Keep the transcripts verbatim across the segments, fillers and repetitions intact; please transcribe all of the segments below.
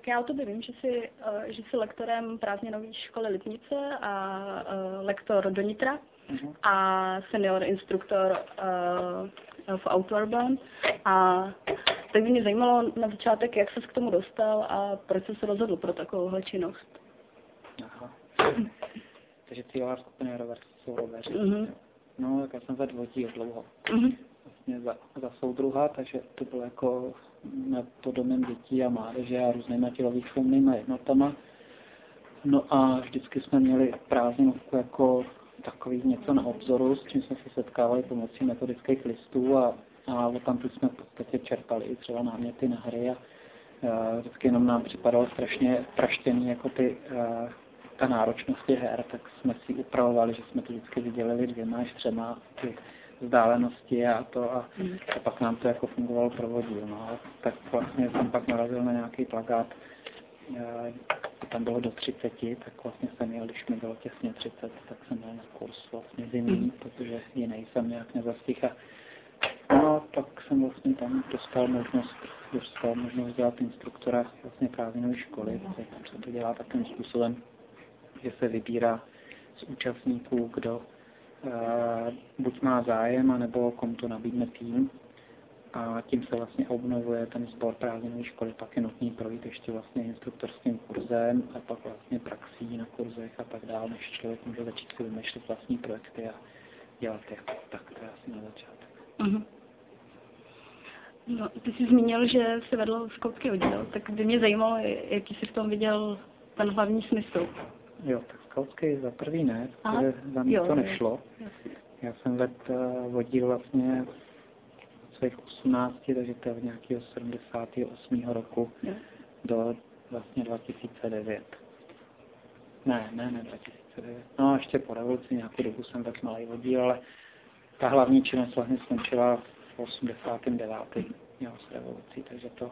já o tobě vím, že jsi, uh, že jsi lektorem prázdninové školy Lipnice a uh, lektor do Nitra uh-huh. a senior instruktor uh, v Outward. A tak by mě zajímalo na začátek, jak ses k tomu dostal a proč jsi se rozhodl pro takovouhle činnost. Aha. Takže cílová skupina jsou roveři. Uh-huh. No, tak já jsem vedl vodí dlouho. Uh-huh. Vlastně za, za soudruha, takže to bylo jako pod domem dětí a mládeže a různýma tělovýchovnýma jednotama. No a vždycky jsme měli prázdninovku jako takový něco na obzoru, s čím jsme se setkávali pomocí metodických listů a, a tam jsme v podstatě čerpali i třeba náměty na hry a, a vždycky jenom nám připadalo strašně praštěný jako ty a, ta náročnost těch her, tak jsme si upravovali, že jsme to vždycky vydělili dvěma až třema ty vzdálenosti a to a, mm. a pak nám to jako fungovalo provodil. No. A tak vlastně jsem pak narazil na nějaký plakát, e, tam bylo do třiceti, tak vlastně jsem měl, když mi bylo těsně třicet, tak jsem měl na kurz vlastně zimní, mm. protože jiný jsem nějak nezastihl. No, tak jsem vlastně tam dostal možnost, dostal možnost dělat instruktora vlastně prázdninové školy, protože tam se to dělá takovým způsobem, že se vybírá z účastníků, kdo Uh, buď má zájem, anebo komu to nabídne tým a tím se vlastně obnovuje ten sbor prázdninové školy, pak je nutný projít ještě vlastně instruktorským kurzem a pak vlastně praxí na kurzech a tak dále, než člověk může začít si vymýšlet vlastní projekty a dělat je. Tak to je asi na začátek. Uh-huh. No, ty jsi zmínil, že jsi vedl skautský oddíl, tak by mě zajímalo, jaký jsi v tom viděl ten hlavní smysl. Jo, tak skautský za prvý ne, protože za mě to nešlo. Jo. Já jsem vedl oddíl vlastně od svých osmnácti, takže to je od nějakého sedmdesátého osmého roku jo. do vlastně dva tisíce devět. Ne, ne, ne dva tisíce devět. No ještě po revoluci nějakou dobu jsem vedl malý oddíl, ale ta hlavní činnost vlastně skončila v osmdesátém devátém Jo, s revolucí, takže to...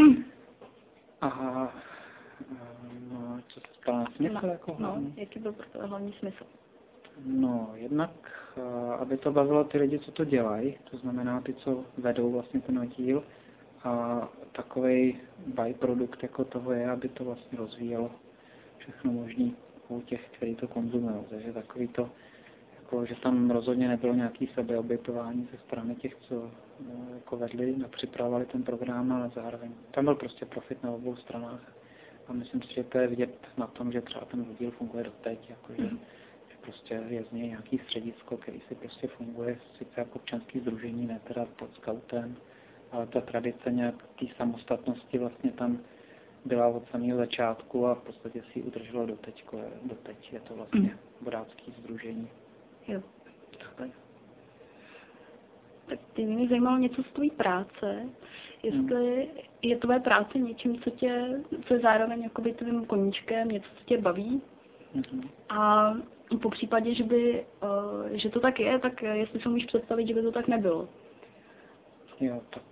Aha. No, co se stalo na smysl no, jako hlavní? No, jaký byl pro to hlavní smysl? No, jednak, aby to bavilo ty lidi, co to dělají, to znamená ty, co vedou vlastně ten oddíl a takovej byprodukt jako toho je, aby to vlastně rozvíjelo všechno možné u těch, kteří to konzumují. Takže takový to, jako, že tam rozhodně nebylo nějaké sebeobětování ze strany těch, co jako vedli a připravovali ten program, ale zároveň tam byl prostě profit na obou stranách. A myslím si, že to je vidět na tom, že třeba ten oddíl funguje doteď, jakože mm. že prostě je z něj nějaký středisko, který si prostě funguje sice jako občanský sdružení, ne teda pod skautem, ale ta tradice nějak té samostatnosti vlastně tam byla od samého začátku a v podstatě si ji udrželo doteď, doteď je to vlastně mm. vodácký sdružení. Jo. Tak. Tak ty mě zajímalo něco z tvojí práce, jestli hmm. je tvoje práce něčím, co tě, co je zároveň jakoby tvým koníčkem, něco, co tě baví. Hmm. A po případě, že by, uh, že to tak je, tak jestli si můžeš představit, že by to tak nebylo. Jo, tak.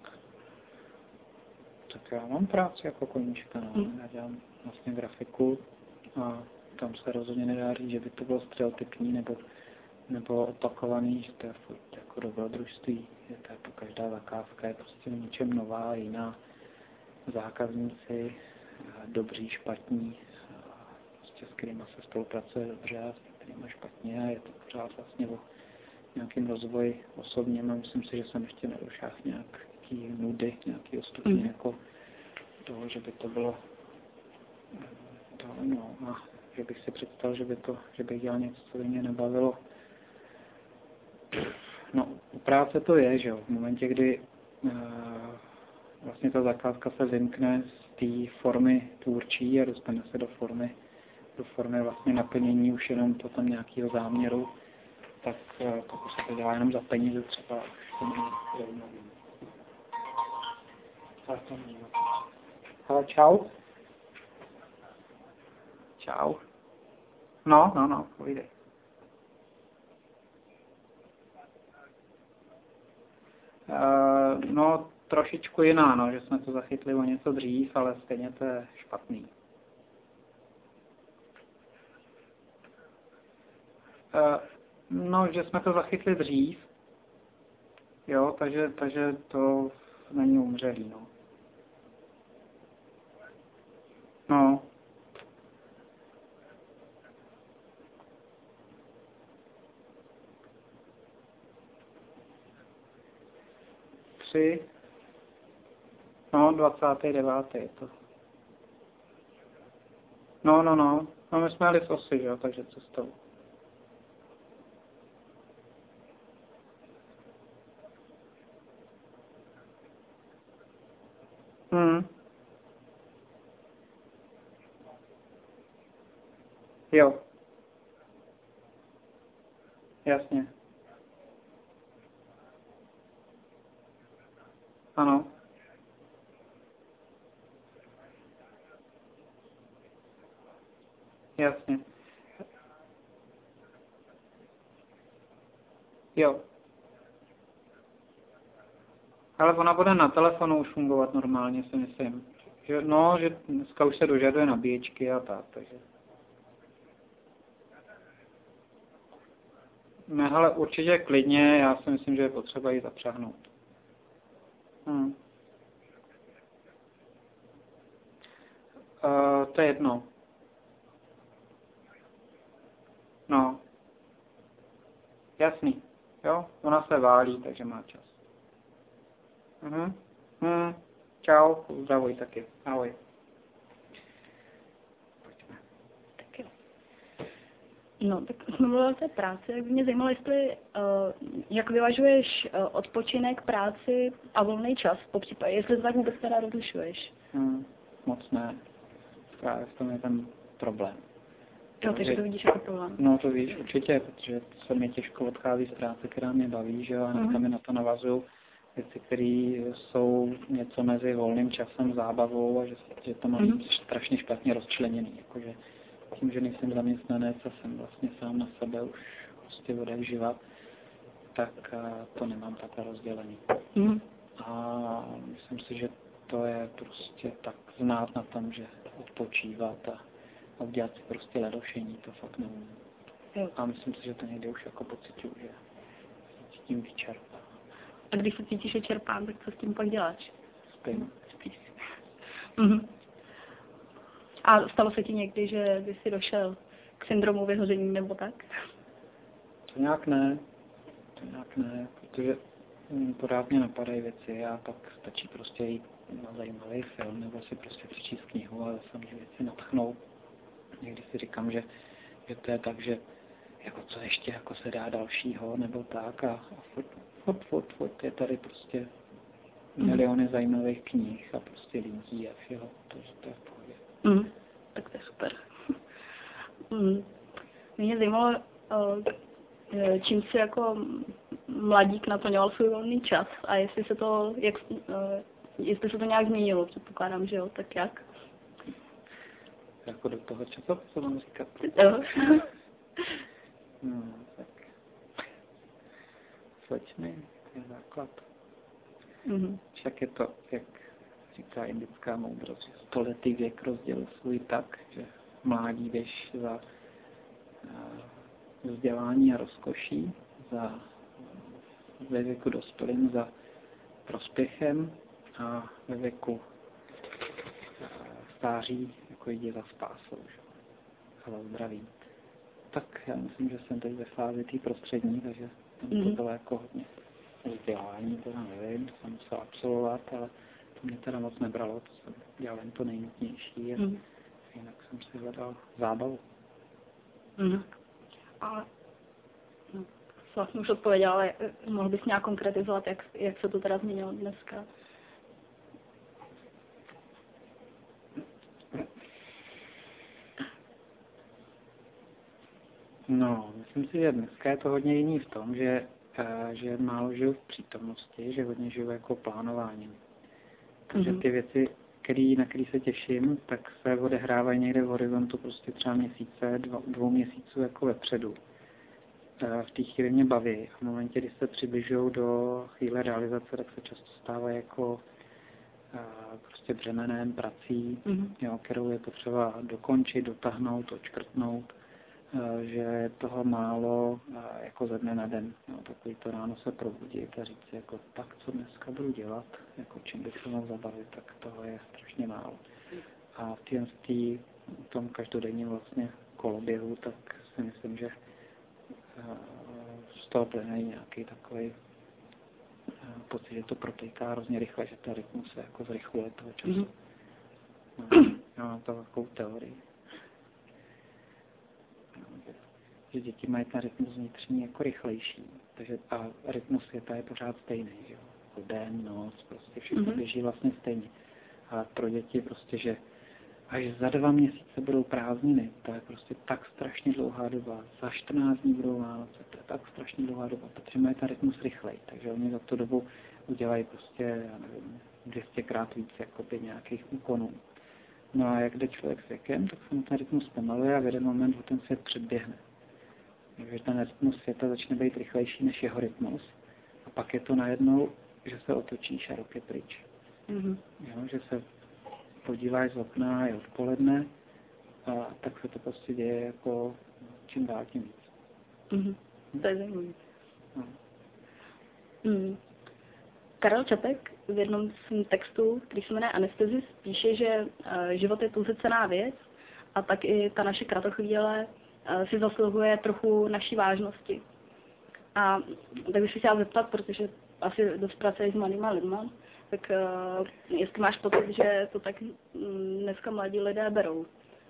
Tak já mám práci jako koníčka, no. Hmm. Já dělám vlastně grafiku a tam se rozhodně nedá říct, že by to bylo stereotypní nebo nebo opakovaný, že to je furt jako dobrodružství, že to jako každá zakázka je prostě v něčem nová, jiná. Zákazníci, dobří, špatní, prostě s kterými se spolupracuje dobře a s kterými špatně a je to pořád vlastně o nějakým rozvoji osobním a myslím si, že jsem ještě nedošel nějaký nudy, nějaký stupně mm. jako toho, že by to bylo to, no, a že bych si představil, že by to, že bych dělal něco, co by mě nebavilo. No, u práce to je, že jo, v momentě, kdy uh, vlastně ta zakázka se vymkne z té formy tvůrčí a dostane se do formy, do formy vlastně naplnění už jenom potom nějakého záměru, tak uh, pokud se to dělá jenom za peníze třeba, už to není zajímavé. Ale čau. Čau. No, no, no, povídej. Uh, no, trošičku jiná, no, že jsme to zachytli o něco dřív, ale stejně to je špatný. Uh, no, že jsme to zachytli dřív, jo, takže, takže to není umřelý, no. tři. No, dvacátý devátý je to. No, no, no. No, my jsme jeli z Osy, jo, takže cestou. Hmm. Jo. Jasně. Ano. Jasně. Jo. Ale ona bude na telefonu už fungovat normálně, si myslím. Že, no, že dneska už se dožaduje nabíječky a tak, takže. Ne, ale určitě klidně, já si myslím, že je potřeba ji zapřáhnout. Hmm. Uh, to je jedno. No. Jasný. Jo, ona se válí, takže má čas. Mhm. Mhm. Čau, zdravuj taky. Ahoj. Tak jo. No, tak jsme mluvili o té práci, tak by mě zajímalo, jestli, uh, jak vyvažuješ uh, odpočinek, práci a volný čas, po případě, jestli to tak vůbec teda rozlišuješ. Hmm. Moc ne. Právě v tom je ten problém. Jo, takže to vidíš jako problém. No to víš určitě, protože se mi těžko odchází z práce, která mě baví, že jo, a dneska Mhm. mi na to navazují věci, které jsou něco mezi volným časem, zábavou a že, že to mám Mhm. strašně špatně rozčleněný, jakože tím, že nejsem zaměstnanec a jsem vlastně sám na sebe už prostě odek živa, tak to nemám takhle rozdělený. Mhm. A myslím si, že to je prostě tak znát na tom, že odpočívat a, a udělat si prostě ledošení, to fakt neumím. Jo. A myslím si, že to někdy už jako pociťuju, že se tím vyčerpá. A když se cítíš vyčerpán, tak co s tím pak děláš? Spím. Spíš. Mhm. A stalo se ti někdy, že by si došel k syndromu vyhoření nebo tak? To nějak ne. To nějak ne, protože hm, pořád mě napadají věci a pak stačí prostě jít na zajímavý film nebo si prostě přečíst knihu a zase mě věci natchnou. Někdy si říkám, že, že to je tak, že jako co ještě jako se dá dalšího nebo tak a, a furt, furt, furt, furt je tady prostě miliony zajímavých knih a prostě lidí a všeho, takže to je v pohodě. Mm. Tak to je super. Mm. Mě zajímalo, eh, čím si jako mladík naplňoval svůj volný čas a jestli se to, jak, eh, jestli se to nějak změnilo, předpokládám, že jo, tak jak? Jako do toho času, co mám říkat? Jo. No, tak slečny, to je základ. Mhm. Však je to, jak říká indická moudrost, že stoletý věk rozdělil svůj tak, že mládí jdeš za uh, vzdělání a rozkoší, za ve věku dospělým za prospěchem a ve věku uh, stáří jako jde za spásou, že? A za zdravím. Tak já myslím, že jsem teď ve fázi té prostřední, takže tam to Mhm. bylo jako hodně vzdělání, to nevím, to jsem musel absolvovat, ale to mě teda moc nebralo, to jsem dělal jen to nejnutnější a Mhm. jinak jsem si hledal zábavu. Mhm. A no, jsi vlastně už odpověděla, ale eh, mohl bys nějak konkretizovat, jak, jak se to teda změnilo dneska? No, myslím si, že dneska je to hodně jiný v tom, že, uh, že málo žiju v přítomnosti, že hodně žiju jako plánováním. Takže Mhm. ty věci, který, na který se těším, tak se odehrávají někde v horizontu prostě třeba měsíce, dva, dvou měsíců jako vepředu. Uh, v té chvíli mě baví a v momentě, kdy se přibližují do chvíle realizace, tak se často stávají jako uh, prostě břemenem, prací, Mhm. jo, kterou je potřeba dokončit, dotáhnout, odškrtnout. Že je toho málo jako ze dne na den. Jo, takový to ráno se probudit a říct si, jako, tak co dneska budu dělat, jako čím bych se mohl zabavit, tak toho je strašně málo. A v tém, tý, tom každodenním vlastně koloběhu, tak si myslím, že z toho plyne nějaký takový pocit, že to protéká hrozně rychle, že ten rytmus se jako zrychluje toho času. Mm-hmm. No, já mám to takovou teorii. Že děti mají ten rytmus vnitřní jako rychlejší, takže a rytmus světa je pořád stejný, že jo. Den, noc, prostě všechno mm-hmm. běží vlastně stejně. Ale pro děti prostě, že až za dva měsíce budou prázdniny, to je prostě tak strašně dlouhá doba. Za čtrnáct dní budou Vánoce, to je tak strašně dlouhá doba, protože mají ten rytmus rychlej, takže oni za tu dobu udělají prostě, já nevím, dvě stě krát víc jakoby nějakých úkonů. No a jak jde člověk s věkem, tak se mu ten rytmus zpomaluje a v jeden moment ho ten svět předběhne. Takže ten rytmus světa začne být rychlejší než jeho rytmus a pak je to najednou, že se otočíš a rok je pryč. Mm-hmm. Jo, že se podíváš z okna, je odpoledne a tak se to prostě děje jako čím dál tím víc. Mm-hmm. To je zajímavé. No. Mm. Karel Čapek v jednom svém textu, který se jmenuje Anestezis, píše, že uh, život je pouze cenná věc a tak i ta naše kratochvíle uh, si zasluhuje trochu naší vážnosti. A tak bych si chtěla zeptat, protože asi dost pracuješ s mladýma lidma, tak uh, jestli máš pocit, že to tak dneska mladí lidé berou.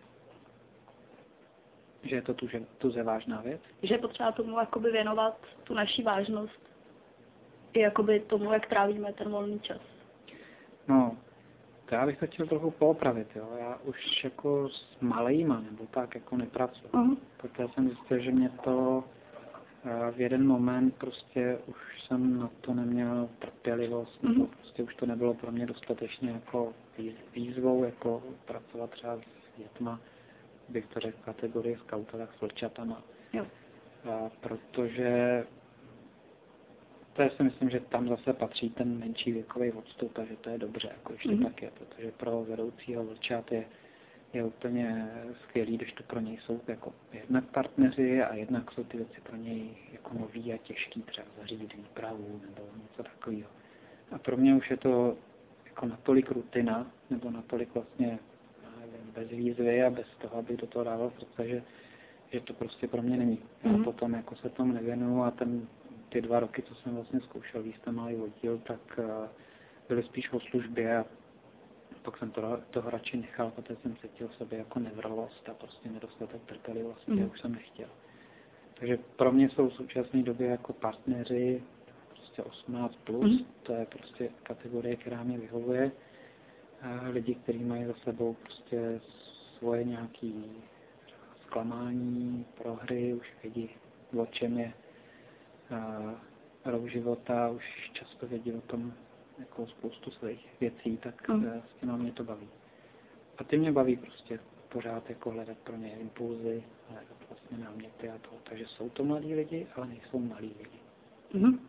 Že je to tuže, tuze vážná věc? Že je potřeba tomu jakoby věnovat tu naší vážnost i jakoby tomu, jak trávíme ten volný čas. No, to já bych to chtěl trochu poopravit, jo. Já už jako s malejma nebo tak jako nepracuji. Uh-huh. Protože jsem zjistil, že mě to v jeden moment prostě už jsem na to neměl trpělivost, nebo prostě už to nebylo pro mě dostatečně jako výzvou, jako pracovat třeba s dětma, bych to řekl kategorie skauta, tak s vlčatama. Jo. A protože to je, si myslím, že tam zase patří ten menší věkový odstup a že to je dobře, jako když to mm-hmm. tak je, protože pro vedoucího vlčat je je úplně skvělý, když to pro něj jsou jako jednak partneři a jednak jsou ty věci pro něj jako nový a těžký, třeba zařídit výpravu nebo něco takového. A pro mě už je to jako natolik rutina, nebo natolik vlastně nevím, bez výzvy a bez toho, aby do toho dával srdce, že, že to prostě pro mě není. Já mm-hmm. potom jako se tomu nevěnuju a ten, ty dva roky, co jsem vlastně zkoušel víc ten malý oddíl, tak uh, byly spíš o službě a pak jsem to, toho radši nechal, protože jsem cítil v sobě jako nevrlost a prostě nedostatek trpělivosti, mm. už jsem nechtěl. Takže pro mě jsou v současné době jako partneři prostě osmnáct plus, mm. to je prostě kategorie, která mě vyhovuje. A lidi, kteří mají za sebou prostě svoje nějaké zklamání, prohry, už vědí, o čem je rok života, už často vědí o tom, jako spoustu svých věcí, tak mm. s těma mě to baví. A ty mě baví prostě pořád jako hledat pro ně impulzy, hledat vlastně náměty a to. Takže jsou to mladí lidi, ale nejsou malí lidi. Mm.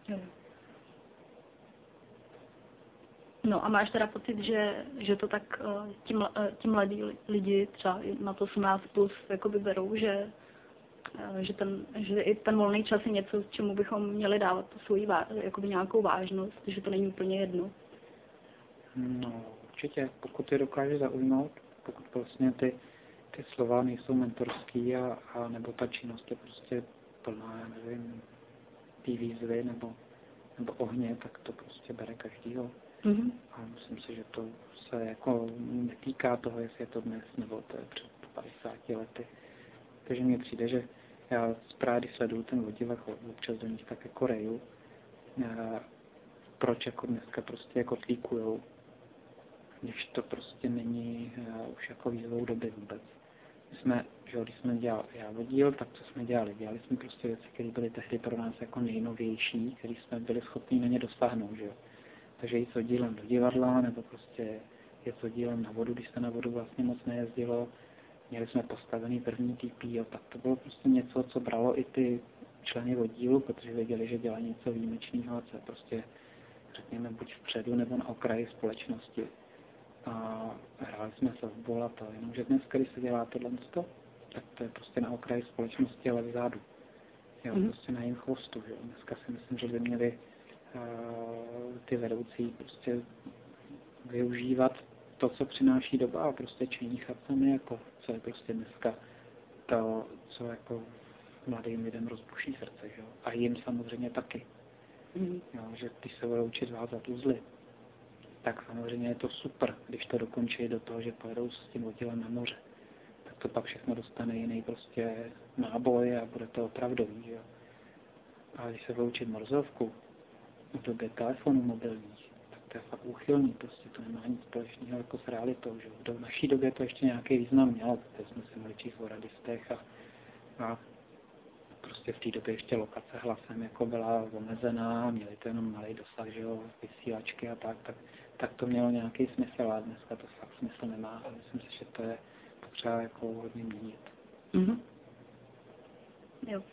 No a máš teda pocit, že, že to tak ti, ti mladí lidi třeba na to osmnáct plus jakoby berou, že, že, ten, že i ten volný čas je něco, čemu bychom měli dávat svoji jakoby nějakou vážnost, že to není úplně jedno. No, určitě, pokud je dokáže zaujmout, pokud vlastně ty, ty slova nejsou mentorský a, a nebo ta činnost je prostě plná, já nevím, té výzvy nebo, nebo ohně, tak to prostě bere každýho. Mm-hmm. A myslím si, že to se jako netýká toho, jestli je to dnes nebo to je před padesáti lety. Takže mně přijde, že já právě sleduju ten oddíl, občas do nich tak jako reju, proč jako dneska prostě jako tlíkujou, když to prostě není uh, už jako výzvou doby vůbec. My jsme, že když jsme dělali já oddíl, tak co jsme dělali? Dělali jsme prostě věci, které byly tehdy pro nás jako nejnovější, které jsme byli schopni na ně dosáhnout, že jo. Takže jít s oddílem do divadla, nebo prostě jít s oddílem na vodu, když se na vodu vlastně moc nejezdilo. Měli jsme postavený první T P O, tak to bylo prostě něco, co bralo i ty členy oddílu, protože věděli, že dělají něco výjimečného, co je prostě, řekněme, buď vpředu nebo na okraji společnosti. A hráli jsme softball a to, jenomže dneska, když se dělá tohle, tak to je prostě na okraji společnosti, ale vzadu. Jo, mm-hmm. prostě na jejím chvostu, jo. Dneska si myslím, že by měli uh, ty vedoucí prostě využívat to, co přináší doba a prostě činit sami, jako, co je prostě dneska to, co jako mladým lidem rozbuší srdce, jo. A jim samozřejmě taky. Mm. Jo, že když se budou učit vázat uzly, tak samozřejmě je to super, když to dokončí do toho, že pojedou s tím vozidlem na moře. Tak to pak všechno dostane jiný prostě náboj a bude to opravdový, jo. A když se budou učit morzovku v době telefonů mobilních, tak to je fakt úchylný, prostě to nemá nic společného jako s realitou, že v naší době to ještě nějaký význam mělo, protože jsme se mohli číst o radistech a, a prostě v té době ještě lokace hlasem jako byla omezená, měli to jenom malý dosah, že jo, vysílačky a tak, tak, tak to mělo nějaký smysl, a dneska to fakt smysl nemá a myslím si, že to je potřeba jako hodně měnit. Mm-hmm. Jo.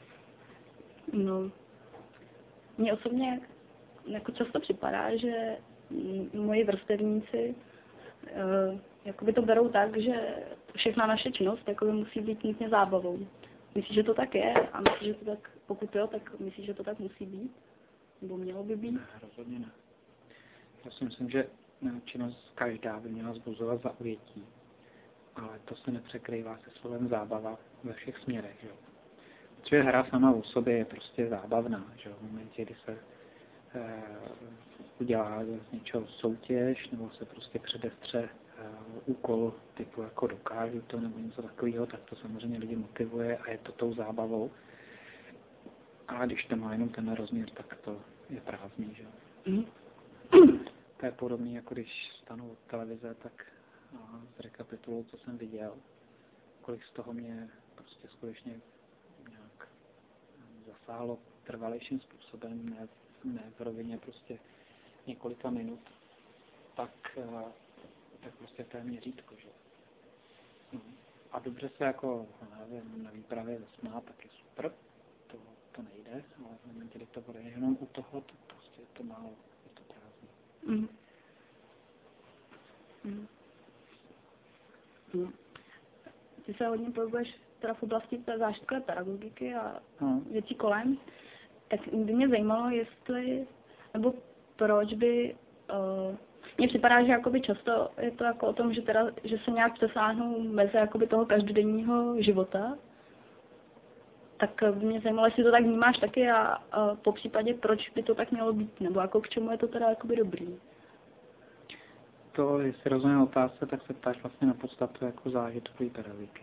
No, mně osobně jako často připadá, že moji vrstevníci uh, jakoby to berou tak, že všechna naše činnost jakoby musí být nutně zábavou. Myslíš, že to tak je? A myslíš, že to tak, pokud jo, tak myslíš, že to tak musí být? Nebo mělo by být? Ne, rozhodně ne. Já si myslím, že činnost každá by měla vzbuzovat zaujetí, ale to se nepřekrývá se slovem zábava ve všech směrech, že jo. Protože hra sama o sobě je prostě zábavná, že jo. V momentě, kdy se e, udělá z něčeho soutěž, nebo se prostě předestře e, úkol typu jako dokážu to, nebo něco takového, tak to samozřejmě lidi motivuje a je to tou zábavou. A když to má jenom ten rozměr, tak to je prázdný, že jo. Mm. To je podobné, jako když stanu od televize, tak zrekapituluji, co jsem viděl, kolik z toho mě prostě skutečně nějak zasáhlo trvalejším způsobem, ne, ne v rovině prostě několika minut, tak, tak prostě to je měřítko, že? No. A dobře se jako nevím, na výpravě zasmát, tak je super, to, to nejde, ale v momentě, kdy to bude jenom u toho, tak prostě je to málo, je to prázdný. Mm. Mm. Mm. Ty se hodně pohybuješ teda v oblasti té zážitkové pedagogiky a no. věcí kolem, tak by mě zajímalo, jestli, nebo proč by, uh, mně připadá, že jakoby často je to jako o tom, že, teda, že se nějak přesáhnou meze jakoby toho každodenního života, tak by mě zajímalo, jestli to tak vnímáš taky a, a po případě, proč by to tak mělo být, nebo jako k čemu je to teda jakoby dobrý. To, jestli rozumím otázce, tak se ptáš vlastně na podstatu jako zážitkové pedagogiky.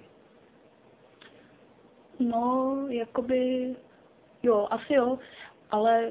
No, jakoby, jo, asi jo, ale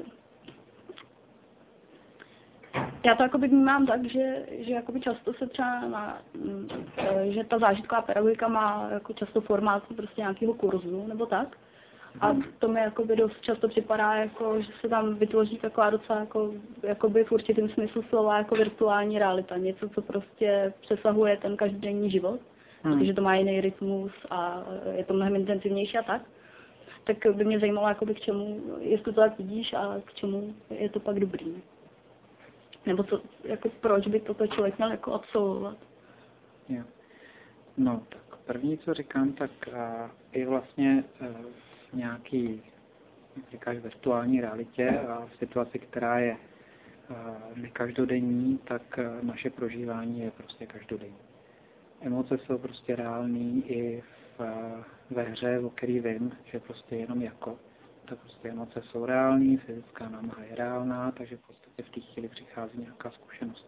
já to jakoby vnímám tak, že, že jakoby často se třeba na, že ta zážitková pedagogika má jako často formát prostě nějakého kurzu, nebo tak. A to mi jakoby dost často připadá, jako, že se tam vytvoří taková docela jako, jakoby v určitém smyslu slova jako virtuální realita. Něco, co prostě přesahuje ten každodenní život, hmm. protože to má jiný rytmus a je to mnohem intenzivnější a tak. Tak by mě zajímalo, jakoby k čemu, jestli to tak vidíš a k čemu je to pak dobrý. Nebo co, jako proč by toto člověk měl jako absolvovat? Jo. No, tak první, co říkám, tak je vlastně v nějaký, jak říkáš, virtuální realitě a v situaci, která je nekajdodenní, tak naše prožívání je prostě každodenní. Emoce jsou prostě reální i v, ve hře, o který vím, že prostě jenom jako. Tak prostě emoce jsou reální, fyzická námaha je reálná, takže v podstatě v té chvíli přichází nějaká zkušenost.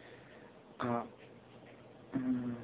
A um,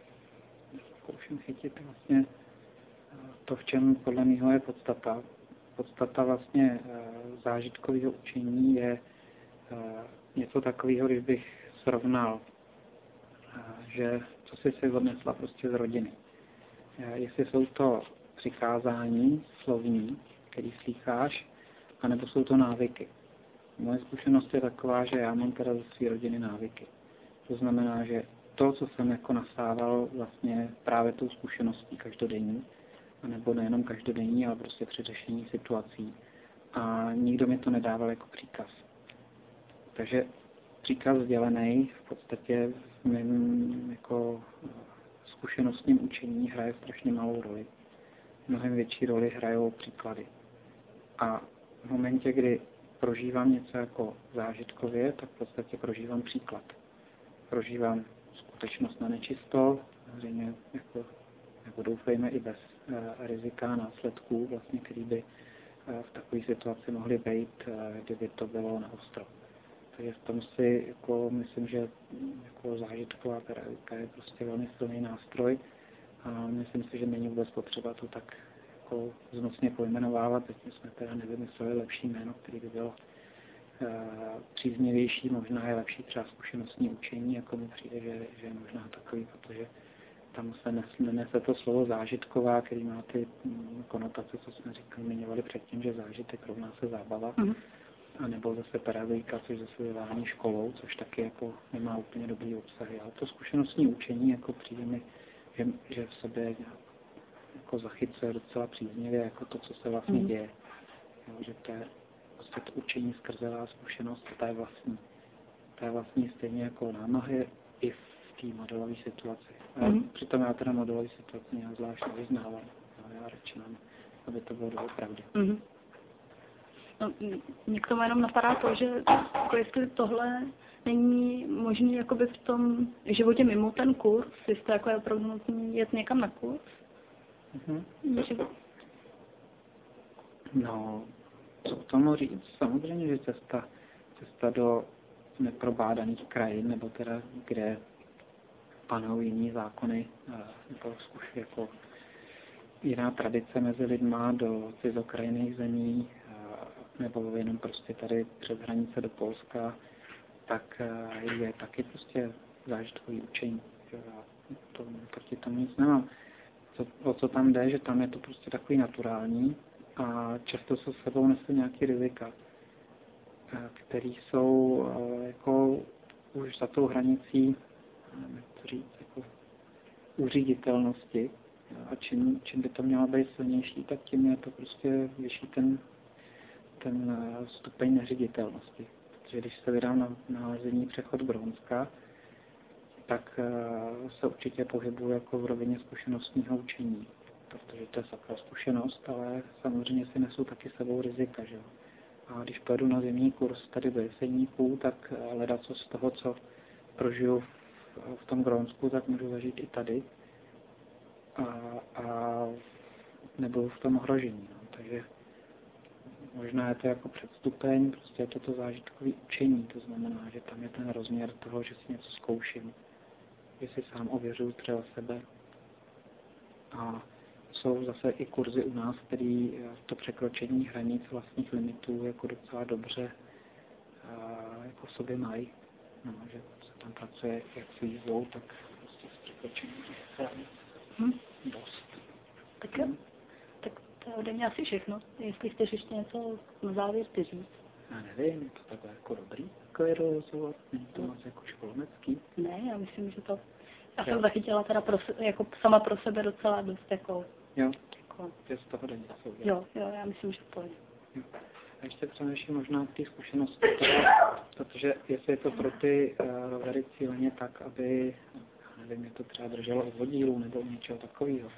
zkouším chytit vlastně to, v čem podle mého je podstata. Podstata vlastně uh, zážitkového učení je uh, něco takového, když bych srovnal, uh, že co jsi si odnesla prostě z rodiny. Uh, jestli jsou to přikázání slovní, který slýcháš, anebo jsou to návyky. Moje zkušenost je taková, že já mám teda ze své rodiny návyky. To znamená, že to, co jsem jako nasával vlastně právě tou zkušeností každodenní, anebo nejenom každodenní, ale prostě při řešení situací. A nikdo mi to nedával jako příkaz. Takže příkaz sdělený v podstatě v mém jako zkušenostním učení hraje strašně malou roli. Mnohem větší roli hrajou příklady. A v momentě, kdy prožívám něco jako zážitkově, tak v podstatě prožívám příklad. Prožívám skutečnost na nečisto, samozřejmě jako, jako doufejme i bez e, rizika následků, vlastně, který by v takové situaci mohli být, kdyby to bylo na ostro. Takže v tom si jako, myslím, že jako zážitková pedagogika je prostě velmi silný nástroj a myslím si, že není vůbec potřeba to tak jako znosně pojmenovávat. Zatím jsme teda nevymysleli lepší jméno, který by bylo uh, příznivější, možná je lepší třeba zkušenostní učení, jako mi přijde, že, že je možná takový, protože tam se nenese to slovo zážitková, který má ty konotace, co jsme říkali, zmiňovali předtím, že zážitek rovná se zábava. Mm. A nebo zase pedagogika, což zase vyvání školou, což taky jako nemá úplně dobrý obsahy. Ale to zkušenostní učení jako přijde mi, že, že v sobě jako zachycuje docela příznivě jako to, co se vlastně mm. děje. Jo, že to je prostě to učení skrzevá zkušenost, to je vlastní. To je vlastní stejně jako námahy i v té modelové situaci. Mm. Přitom já teda modelové situaci nějak zvlášť nevyznávám. Já radši nám, aby to bylo doopravdy. Mm. No, mě k tomu jenom napadá to, že jako jestli tohle není možný jakoby v tom životě mimo ten kurz, jestli jako je opravdu nutný jet někam na kurz. Mm-hmm. Že... No, co k tomu říct? Samozřejmě, že cesta, cesta do neprobádaných krajin, nebo teda kde panují jiný zákony, nebo už jako jiná tradice mezi lidma do cizokrajinných zemí, nebo jenom prostě tady přes hranice do Polska, tak je taky prostě zážitkový učení. To, proti tomu nic nemám. Co, o co tam jde, že tam je to prostě takový naturální a často se s sebou nese nějaký rizika, které jsou jako už za tou hranicí, jak to říct, jako uříditelnosti. A čím, čím by to mělo být silnější, tak tím je to prostě vyšší ten ten stupeň neředitelnosti. Protože když se vydám na, na zimní přechod Grónska, tak uh, se určitě pohybuju jako v rovině zkušenostního učení. Protože to je sakra zkušenost, ale samozřejmě si nesou taky sebou rizika. Že? A když pojedu na zimní kurz tady do Jeseníků, tak hledat co z toho, co prožiju v, v tom Grónsku, tak můžu zažít i tady. A, a nebudu v tom ohrožení. No. Takže možná je to jako předstupeň, prostě je to to zážitkové učení, to znamená, že tam je ten rozměr toho, že si něco zkouším, že si sám ověřuju třeba sebe. A jsou zase i kurzy u nás, který to překročení hranic vlastních limitů jako docela dobře jako v sobě mají. No, že se tam pracuje jak s výzvou, tak prostě s překročením hranic. Hmm. Dost. Tak jo. To je ode mě asi všechno. Jestli chceš ještě něco na závěr ty říct. Já nevím, je to takové jako dobrý, takové rozhovor, není to moc jako školmecký. Ne, já myslím, že to, já jsem zachytila teda pro, jako sama pro sebe docela dost jako. Jo, jako, že z toho jde něco udělat. Jo, jo, já myslím, že to je. Jo. A ještě přemýšlím možná ty zkušenosti, protože jestli je to pro ty uh, rovery cíleně tak, aby, já nevím, je to třeba drželo od vodílu nebo něčeho takového.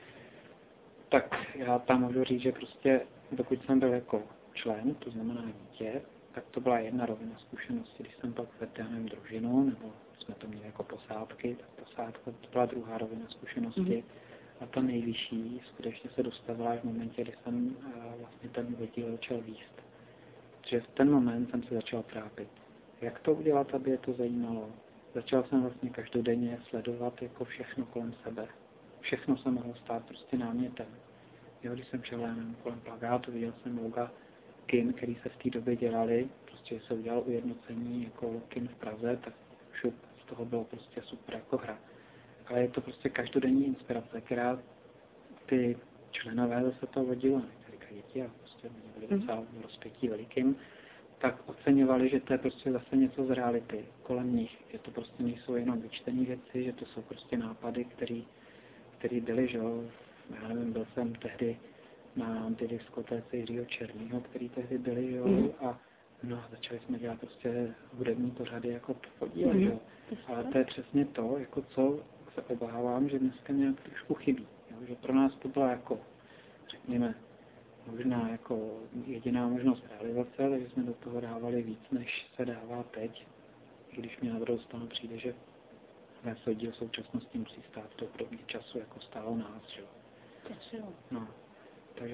Tak já tam můžu říct, že prostě dokud jsem byl jako člen, to znamená dítě, tak to byla jedna rovina zkušenosti. Když jsem pak vedl, já nevím, družinu, nebo jsme to měli jako posádky, tak posádka to byla druhá rovina zkušenosti. Mm. A ta nejvyšší skutečně se dostavila v momentě, kdy jsem uh, vlastně ten vodíl začal výst. Protože v ten moment jsem se začal trápit. Jak to udělat, aby je to zajímalo? Začal jsem vlastně každodenně sledovat jako všechno kolem sebe. Všechno se mohlo stát prostě námětem. Jo, když jsem šel jenom kolem plakátu, viděl jsem loga kin, který se v té době dělali, prostě se udělalo ujednocení jako kin v Praze, tak šup, z toho bylo prostě super jako hra. Ale je to prostě každodenní inspirace, která ty členové zase toho vodilo, některé děti a prostě oni byli docela v rozpětí velikým, tak oceňovali, že to je prostě zase něco z reality kolem nich, že to prostě nejsou jenom vyčtené věci, že to jsou prostě nápady, které který byly, že jo, já nevím, byl jsem tehdy na antidiskotéce Jiřího Černýho, který tehdy byli, jo, mm. a no, začali jsme dělat prostě hudební pořady jako podíle, mm. jo. Ale to je přesně to, jako co se obávám, že dneska nějak trošku chybí, jo, že pro nás to byla jako, řekněme, možná jako jediná možnost realizace, takže jsme do toho dávali víc, než se dává teď, i když mě na druhou stranu přijde, že se oddíl současnosti musí stát to pro mě času, jako stálo nás, že jo. jo. No, takže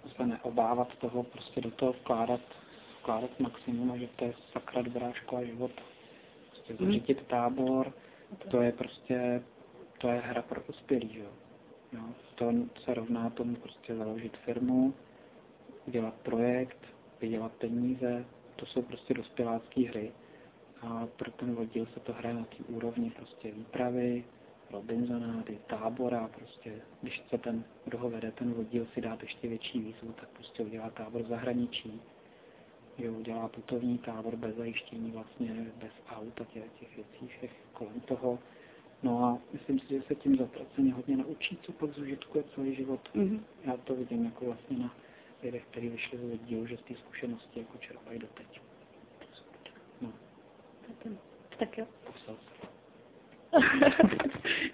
se neobávat toho, prostě do toho vkládat, vkládat maximum, a že to je sakra dobrá škola života. Prostě zřídit tábor, to je prostě, to je hra pro dospělí, jo. Jo, to se rovná tomu prostě založit firmu, dělat projekt, vydělat peníze, to jsou prostě dospělácké hry. A pro ten oddíl se to hraje na té úrovni prostě výpravy, Robinsonády, tábora, prostě, když se ten, kdo ho vede, ten oddíl si dát ještě větší výzvu, tak prostě udělá tábor v zahraničí, jo, udělá putovní tábor bez zajištění, vlastně bez aut a těch, těch věcí všech kolem toho. No a myslím si, že se tím zatraceně hodně naučí, co pak zužitkuje celý život. Mm-hmm. Já to vidím jako vlastně na lidech, kteří vyšli z oddílu, že z té zkušenosti jako čerpají doteď. No. Tak jo. Posel se.